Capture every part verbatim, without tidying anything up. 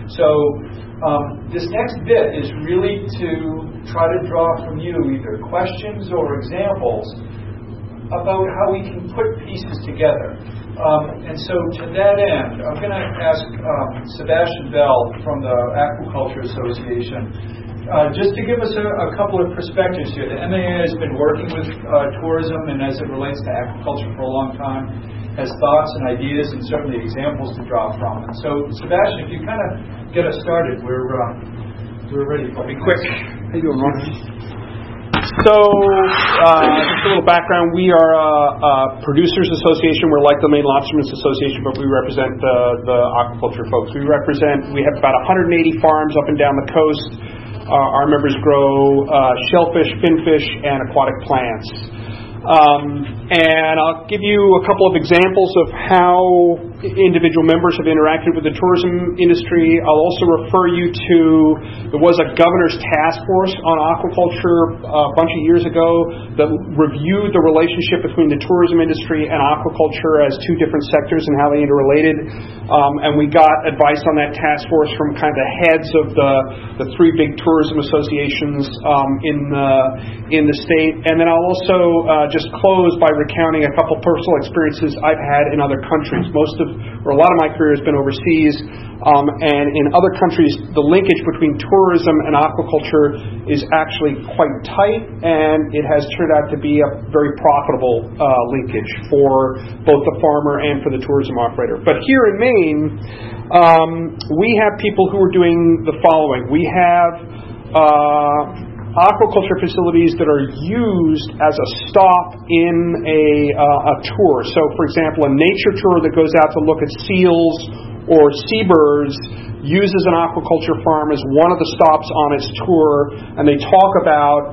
So um, this next bit is really to try to draw from you either questions or examples about how we can put pieces together. Um, and so to that end, I'm going to ask um, Sebastian Bell from the Aquaculture Association uh, just to give us a, a couple of perspectives here. The M A A has been working with uh, tourism and as it relates to aquaculture for a long time, has thoughts and ideas and certainly examples to draw from. And so, Sebastian, if you kind of get us started, we're uh, we're ready. I'll be quick. How you doing, Ron? So, uh, just a little background. We are a, a producers association. We're like the Maine Lobstermen's Association, but we represent the, the aquaculture folks. We represent, we have about one hundred eighty farms up and down the coast. Uh, our members grow uh, shellfish, finfish, and aquatic plants. Um, and I'll give you a couple of examples of how individual members have interacted with the tourism industry. I'll also refer you to, there was a governor's task force on aquaculture a bunch of years ago that reviewed the relationship between the tourism industry and aquaculture as two different sectors and how they interrelated. Um, and we got advice on that task force from kind of the heads of the, the three big tourism associations um, in, the, in the state. And then I'll also uh, just close by recounting a couple personal experiences I've had in other countries. Most of, or a lot of my career has been overseas, um, and in other countries, the linkage between tourism and aquaculture is actually quite tight, and it has turned out to be a very profitable uh, linkage for both the farmer and for the tourism operator. But here in Maine, um, we have people who are doing the following. We have uh, aquaculture facilities that are used as a stop in a, uh, a tour. So, for example, a nature tour that goes out to look at seals or seabirds uses an aquaculture farm as one of the stops on its tour, and they talk about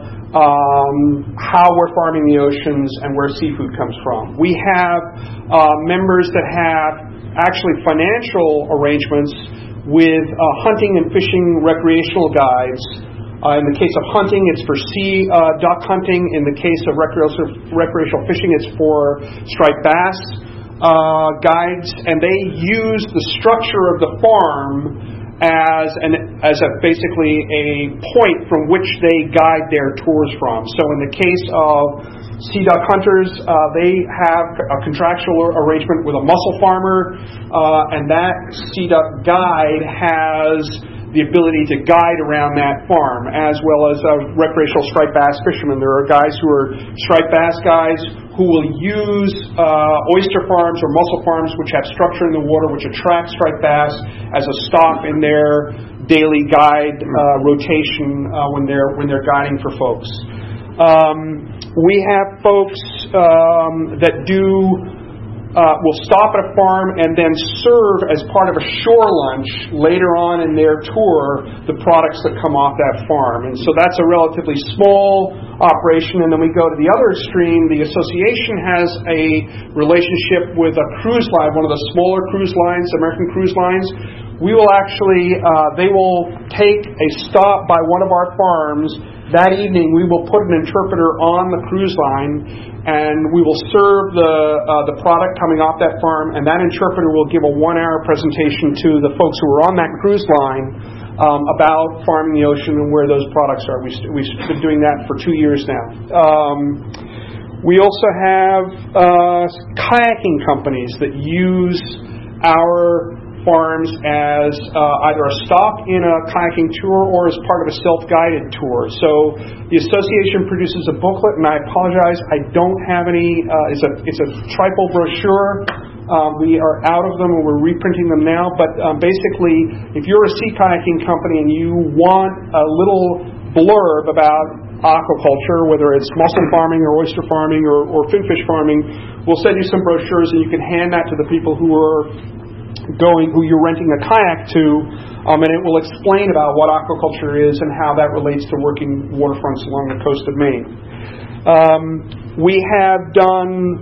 um, how we're farming the oceans and where seafood comes from. We have uh, members that have actually financial arrangements with uh, hunting and fishing recreational guides. Uh, in the case of hunting, it's for sea uh, duck hunting. In the case of recreational, recreational fishing, it's for striped bass uh, guides. And they use the structure of the farm as an as a basically a point from which they guide their tours from. So in the case of sea duck hunters, uh, they have a contractual arrangement with a mussel farmer, uh, and that sea duck guide has the ability to guide around that farm, as well as a recreational striped bass fisherman. There are guys who are striped bass guys who will use uh, oyster farms or mussel farms which have structure in the water which attract striped bass as a stop in their daily guide uh, rotation uh, when they're when they're guiding for folks. Um, we have folks um, that do Uh, will stop at a farm and then serve as part of a shore lunch later on in their tour the products that come off that farm. And so that's a relatively small operation. And then we go to the other extreme. The association has a relationship with a cruise line, one of the smaller cruise lines, American Cruise Lines. We will actually, uh, they will take a stop by one of our farms. That evening, we will put an interpreter on the cruise line, and we will serve the uh, the product coming off that farm, and that interpreter will give a one-hour presentation to the folks who are on that cruise line um, about farming the ocean and where those products are. We st- we've been doing that for two years now. Um, we also have uh, kayaking companies that use our farms as uh, either a stop in a kayaking tour or as part of a self-guided tour. So the association produces a booklet, and I apologize, I don't have any. Uh, it's a it's a triple brochure. Uh, we are out of them, and we're reprinting them now. But um, basically, if you're a sea kayaking company and you want a little blurb about aquaculture, whether it's mussel farming or oyster farming or, or finfish farming, we'll send you some brochures, and you can hand that to the people who are going, who you're renting a kayak to, um, and it will explain about what aquaculture is and how that relates to working waterfronts along the coast of Maine. Um, we have done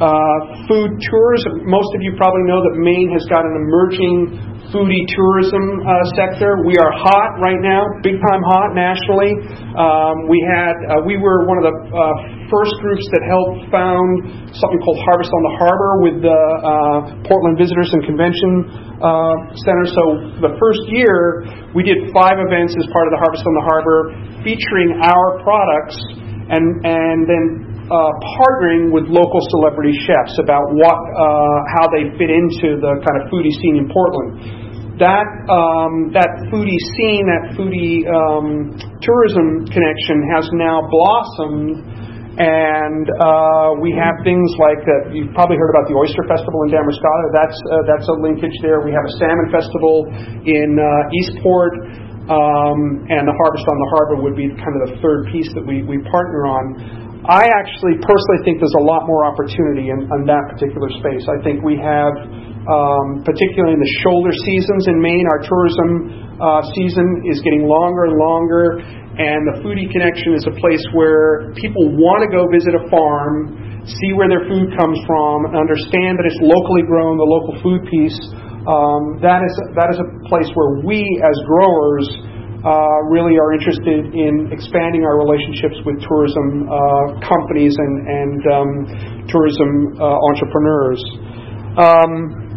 Uh, food tourism. Most of you probably know that Maine has got an emerging foodie tourism uh, sector. We are hot right now, big time hot nationally. Um, we had uh, we were one of the uh, first groups that helped found something called Harvest on the Harbor with the uh, Portland Visitors and Convention uh, Center. So the first year we did five events as part of the Harvest on the Harbor, featuring our products and and then. Uh, partnering with local celebrity chefs about what, uh, how they fit into the kind of foodie scene in Portland. That um, that foodie scene, that foodie um, tourism connection has now blossomed, and uh, we have things like that. You've probably heard about the Oyster Festival in Damariscotta. That's uh, that's a linkage there. We have a salmon festival in uh, Eastport. Um, and the Harvest on the Harbor would be kind of the third piece that we, we partner on. I actually personally think there's a lot more opportunity in, in that particular space. I think we have, um, particularly in the shoulder seasons in Maine, our tourism uh, season is getting longer and longer, and the Foodie Connection is a place where people want to go visit a farm, see where their food comes from, and understand that it's locally grown, the local food piece. Um, that is that is a place where we as growers uh, really are interested in expanding our relationships with tourism uh, companies and, and um, tourism uh, entrepreneurs. Um,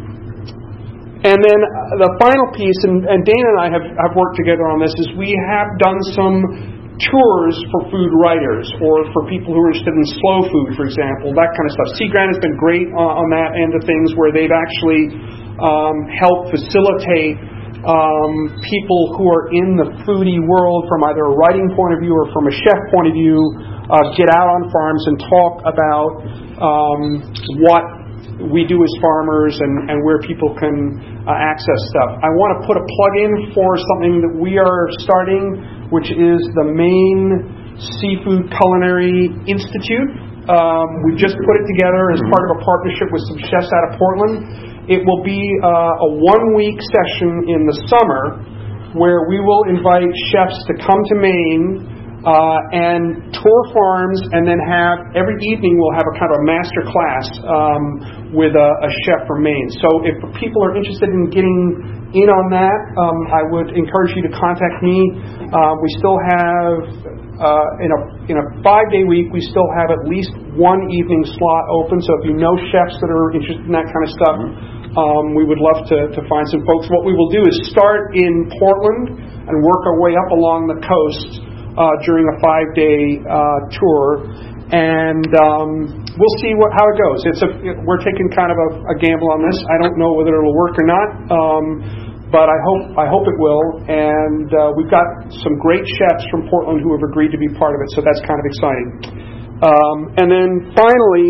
and then the final piece, and, and Dana and I have, have worked together on this, is we have done some tours for food writers or for people who are interested in slow food, for example, that kind of stuff. Sea Grant has been great on, on that end of things, where they've actually um, helped facilitate um, people who are in the foodie world from either a writing point of view or from a chef point of view, uh, get out on farms and talk about um, what we do as farmers and, and where people can uh, access stuff. I want to put a plug in for something that we are starting, which is the Maine Seafood Culinary Institute. Um, we've just put it together as part of a partnership with some chefs out of Portland. It will be uh, a one-week session in the summer where we will invite chefs to come to Maine uh, and tour farms, and then have every evening we'll have a kind of a master class um, with a, a chef from Maine. So if people are interested in getting in on that, um, I would encourage you to contact me. Uh, we still have, uh, in a in a five-day week, we still have at least one evening slot open. So if you know chefs that are interested in that kind of stuff, um, we would love to, to find some folks. What we will do is start in Portland and work our way up along the coast uh, during a five-day uh, tour. And um, we'll see what, how it goes. It's a, we're taking kind of a, a gamble on this. I don't know whether it'll work or not, um, but I hope I hope it will. And uh, we've got some great chefs from Portland who have agreed to be part of it, so that's kind of exciting. Um, and then finally,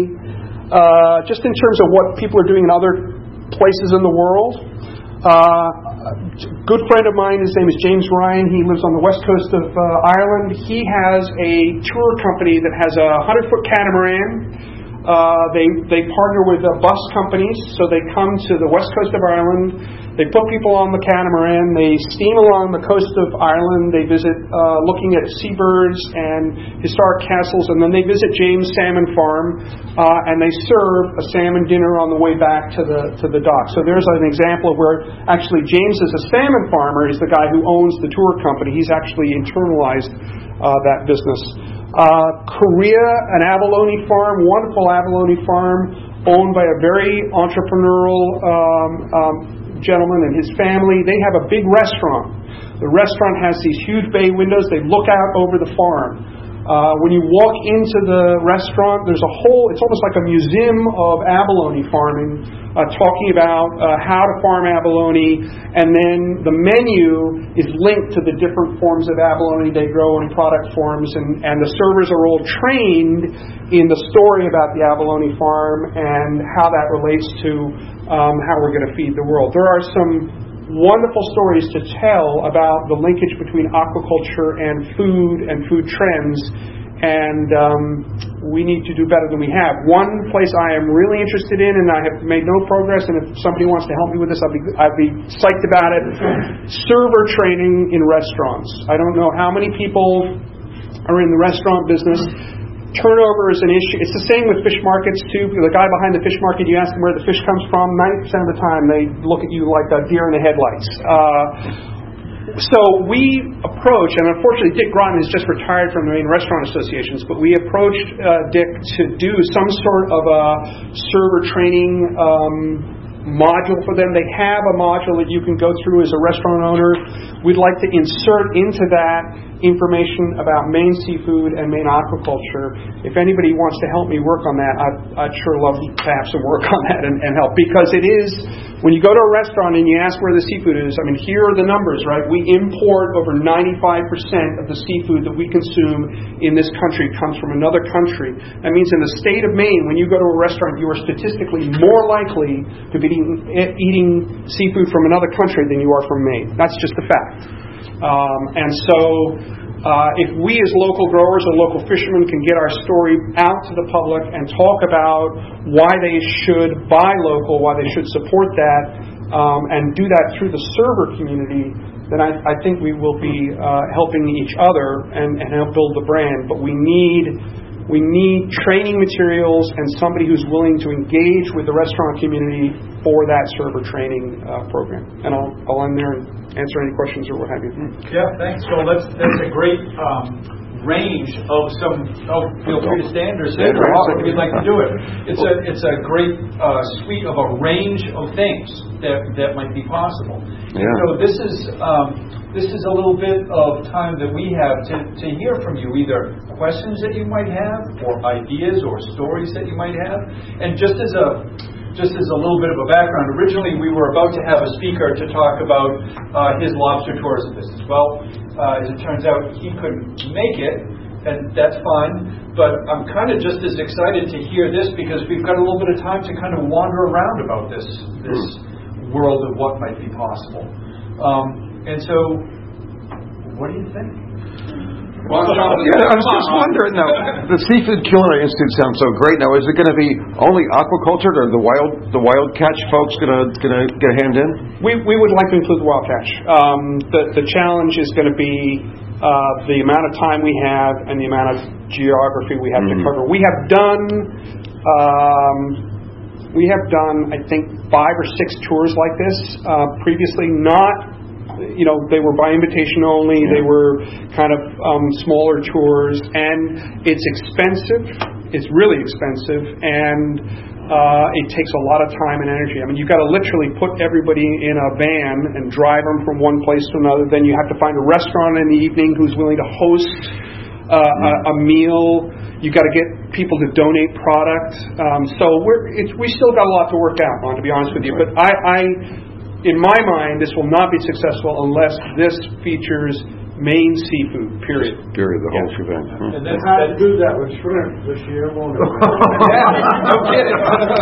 uh, just in terms of what people are doing in other places in the world, uh, a good friend of mine, his name is James Ryan. He lives on the west coast of uh, Ireland. He has a tour company that has a hundred-foot catamaran. Uh, they they partner with uh, bus companies, so they come to the west coast of Ireland. They put people on the catamaran. They steam along the coast of Ireland. They visit uh, looking at seabirds and historic castles, and then they visit James Salmon Farm, uh, and they serve a salmon dinner on the way back to the to the dock. So there's an example of where actually James is a salmon farmer. He's the guy who owns the tour company. He's actually internalized uh, that business. Uh, Korea, an abalone farm, wonderful abalone farm, owned by a very entrepreneurial um, um, gentleman and his family. They have a big restaurant. The restaurant has these huge bay windows. They look out over the farm. Uh, when you walk into the restaurant, there's a whole, it's almost like a museum of abalone farming, uh, talking about uh, how to farm abalone, and then the menu is linked to the different forms of abalone they grow in product forms, and, and the servers are all trained in the story about the abalone farm and how that relates to um, how we're going to feed the world. There are some wonderful stories to tell about the linkage between aquaculture and food and food trends, and um, we need to do better than we have. One place I am really interested in, and I have made no progress, and if somebody wants to help me with this, I'd be, I'd be psyched about it, server training in restaurants. I don't know how many people are in the restaurant business. turnover is an issue. It's the same with fish markets too. The guy behind the fish market, you ask him where the fish comes from, ninety percent of the time they look at you like a deer in the headlights. Uh, so we approach, and unfortunately Dick Groton has just retired from the Maine Restaurant Associations, but we approached uh, Dick to do some sort of a server training um, module for them. They have a module that you can go through as a restaurant owner. We'd like to insert into that information about Maine seafood and Maine aquaculture. If anybody wants to help me work on that, I'd, I'd sure love to have some work on that and, and help, because it is, when you go to a restaurant and you ask where the seafood is, I mean, here are the numbers, right? We import over ninety-five percent of the seafood that we consume in this country comes from another country. That means in the state of Maine, when you go to a restaurant, you are statistically more likely to be eating, eating seafood from another country than you are from Maine. That's just a fact. Um, and so uh, if we as local growers or local fishermen can get our story out to the public and talk about why they should buy local, why they should support that, um, and do that through the server community, then I, I think we will be uh, helping each other and, and help build the brand. But we need we need training materials and somebody who's willing to engage with the restaurant community for that server training uh, program. And I'll, I'll end there and answer any questions or what have you. Yeah, thanks. So that's that's a great um, range of some. Oh, feel free to stand or sit or walk if you'd like to do it. It's a it's a great uh, suite of a range of things that that might be possible. Yeah. So this is um, this is a little bit of time that we have to to hear from you, either questions that you might have, or ideas or stories that you might have, and just as a Just as a little bit of a background, originally we were about to have a speaker to talk about uh, his lobster tourism business. Well, uh, as it turns out, he couldn't make it, and that's fine. But I'm kind of just as excited to hear this because we've got a little bit of time to kind of wander around about this this world of what might be possible. Um, and so, what do you think? Well, yeah, I was just wondering now, the Seafood Culinary Institute sounds so great. Now, is it going to be only aquaculture, or the wild the wild catch folks going to going to get a hand in? We we would like to include the wild catch. Um, the the challenge is going to be uh, the amount of time we have and the amount of geography we have mm-hmm. to cover. We have done um, we have done I think five or six tours like this uh, previously. Not. You know, they were by invitation only. They were kind of um, smaller tours, and it's expensive. It's really expensive, and uh, it takes a lot of time and energy. I mean, you've got to literally put everybody in a van and drive them from one place to another. Then you have to find a restaurant in the evening who's willing to host uh, a, a meal. You've got to get people to donate product. Um, so we're it's, we still got a lot to work out on, to be honest with you. But I. I In my mind, this will not be successful unless this features Maine seafood, period. Period, the whole yeah. shebang. Hmm. And then how to do that with shrimp this year, won't it? Yeah, no kidding.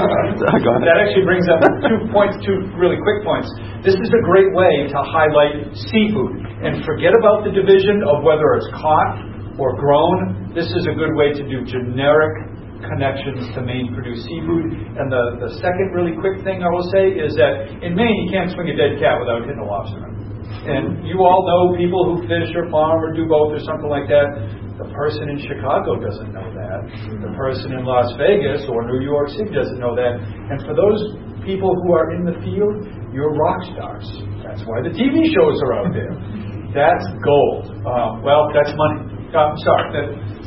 That actually brings up two points, two really quick points. This is a great way to highlight seafood. And forget about the division of whether it's caught or grown. This is a good way to do generic connections to Maine-produced seafood. And the, the second really quick thing I will say is that in Maine, you can't swing a dead cat without hitting a lobster. And you all know people who fish or farm or do both or something like that. The person in Chicago doesn't know that. The person in Las Vegas or New York City doesn't know that. And for those people who are in the field, you're rock stars. That's why the T V shows are out there. That's gold. Uh, well, that's money. Uh, I'm sorry. That,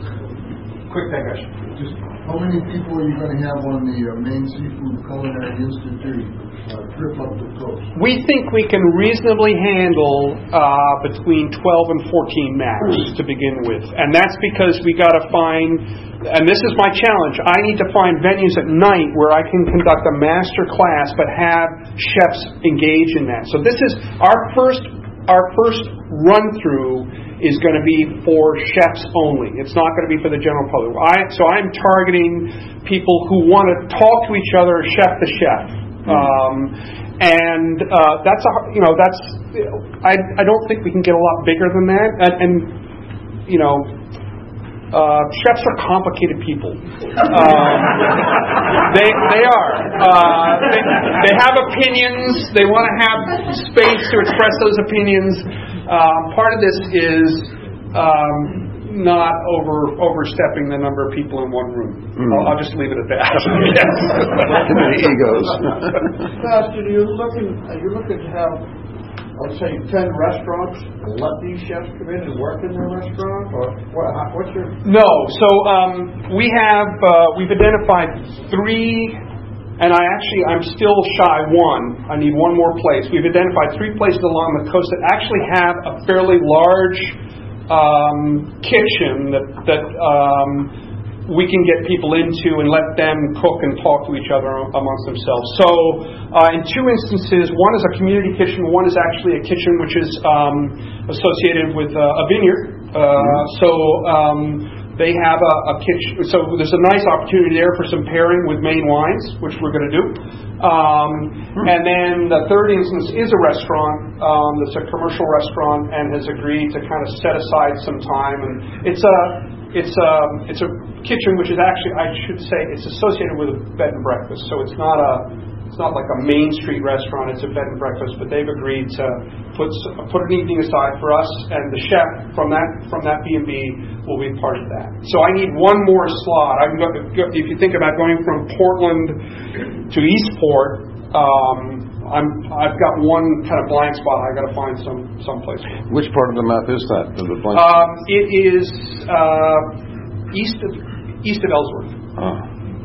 quick digression. Just how many people are you going to have on the uh, Maine Seafood Culinary Institute uh, trip up the coast? We think we can reasonably handle uh, between twelve and fourteen max to begin with. And that's because we got to find, and this is my challenge, I need to find venues at night where I can conduct a master class but have chefs engage in that. So this is our first our first run through is going to be for chefs only. It's not going to be for the general public. I, so I'm targeting people who want to talk to each other, chef to chef, um, and uh, that's a you know that's I I don't think we can get a lot bigger than that, and, and you know. Uh, chefs are complicated people. Um, they they are. Uh, they, they have opinions. They want to have space to express those opinions. Uh, part of this is, um, not over overstepping the number of people in one room. Mm. I'll, I'll just leave it at that. Too many egos. Pastor, are you looking? Are you looking to have, let's say, ten restaurants and let these chefs come in and work in their restaurant, or what, what's your? No. So um, we have uh, we've identified three. And I actually, I'm still shy one. I need one more place. We've identified three places along the coast that actually have a fairly large um, kitchen that that um, we can get people into and let them cook and talk to each other amongst themselves. So uh, in two instances, one is a community kitchen, one is actually a kitchen which is um, associated with uh, a vineyard. Uh, mm-hmm. So um, they have a, a kitchen, so there's a nice opportunity there for some pairing with Maine wines, which we're going to do. Um, hmm. And then the third instance is a restaurant um, that's a commercial restaurant and has agreed to kind of set aside some time. And it's a it's a it's a kitchen which is actually, I should say, it's associated with a bed and breakfast. So it's not a It's not like a Main Street restaurant, it's a bed and breakfast, but they've agreed to put put an evening aside for us, and the chef from that from that B and B will be part of that. So I need one more slot. I can go, if you think about going from Portland to Eastport, um, I'm I've got one kind of blank spot. I got to find some someplace. Which part of the map is that? The blank um, it is uh, east of east of Ellsworth. Oh.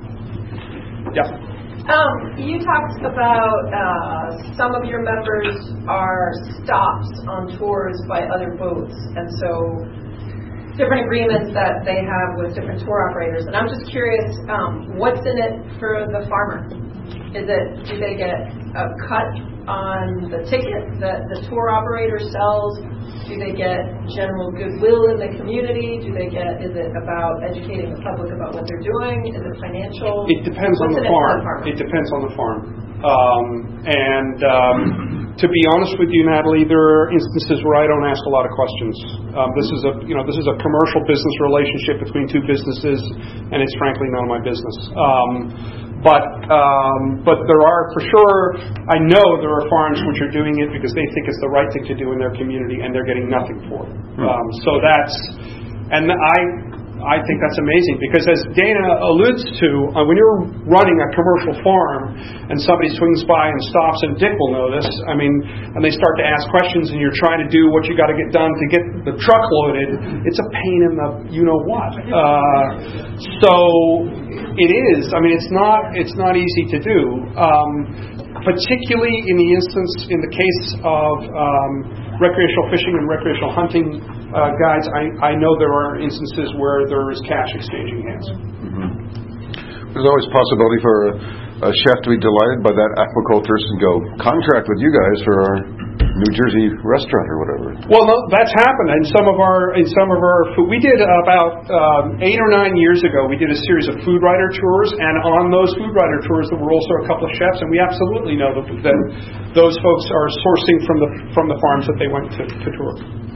Yeah. Um, you talked about uh, some of your members are stops on tours by other boats, and so different agreements that they have with different tour operators. And I'm just curious, um, what's in it for the farmer? Is it, do they get a cut on the ticket that the tour operator sells? Do they get general goodwill in the community? Do they get, is it about educating the public about what they're doing? Is it financial? It depends on the farm. It depends on the farm. Um, and um, to be honest with you, Natalie, there are instances where I don't ask a lot of questions. Um, this is a, you know, this is a commercial business relationship between two businesses, and it's frankly none of my business. Um, But um, but there are, for sure, I know there are farms which are doing it because they think it's the right thing to do in their community, and they're getting nothing for it. Um, so that's, and I I think that's amazing, because as Dana alludes to, uh, when you're running a commercial farm and somebody swings by and stops, and Dick will know this, I mean, and they start to ask questions, and you're trying to do what you got to get done to get the truck loaded, it's a pain in the you-know-what. Uh, so it is. I mean, it's not it's not easy to do, um, particularly in the instance, in the case of um, recreational fishing and recreational hunting uh, guides. I, I know there are instances where there is cash exchanging hands. Mm-hmm. There's always a possibility for a, a chef to be delighted by that aquaculturist and go contract with you guys for our New Jersey restaurant or whatever. Well, no, that's happened in some of our in some of our food. We did about um, eight or nine years ago. We did a series of food writer tours, and on those food writer tours, there were also a couple of chefs, and we absolutely know that, that those folks are sourcing from the from the farms that they went to, to tour.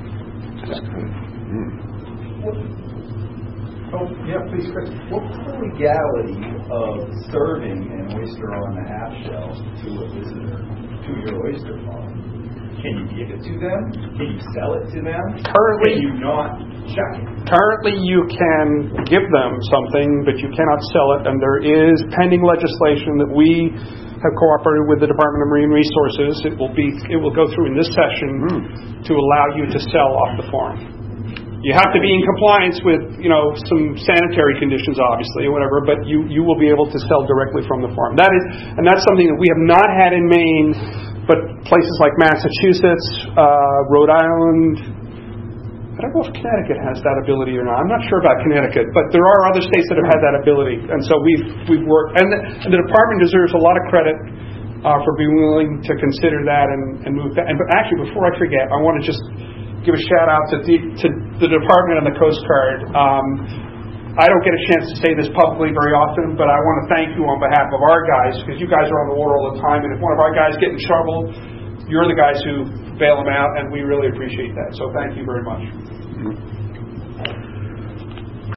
Mm. Oh, yeah, please, Chris. What's the legality of serving an oyster on the half shell to a visitor to your oyster farm? Can you give it to them? Can you sell it to them? Currently, can you not check it? Currently, you can give them something, but you cannot sell it. And there is pending legislation that we have cooperated with the Department of Marine Resources. It will be, it will go through in this session mm. to allow you to sell off the farm. You have to be in compliance with, you know, some sanitary conditions, obviously, or whatever, but you, you will be able to sell directly from the farm. That is, and that's something that we have not had in Maine, but places like Massachusetts, uh, Rhode Island, I don't know if Connecticut has that ability or not. I'm not sure about Connecticut, but there are other states that have had that ability, and so we've we've worked. And the, and the department deserves a lot of credit uh, for being willing to consider that and, and move that. And but actually, before I forget, I want to just give a shout out to the, to the department and the Coast Guard. Um, I don't get a chance to say this publicly very often, but I want to thank you on behalf of our guys, because you guys are on the water all the time, and if one of our guys get in trouble, you're the guys who bail them out, and we really appreciate that. So thank you very much.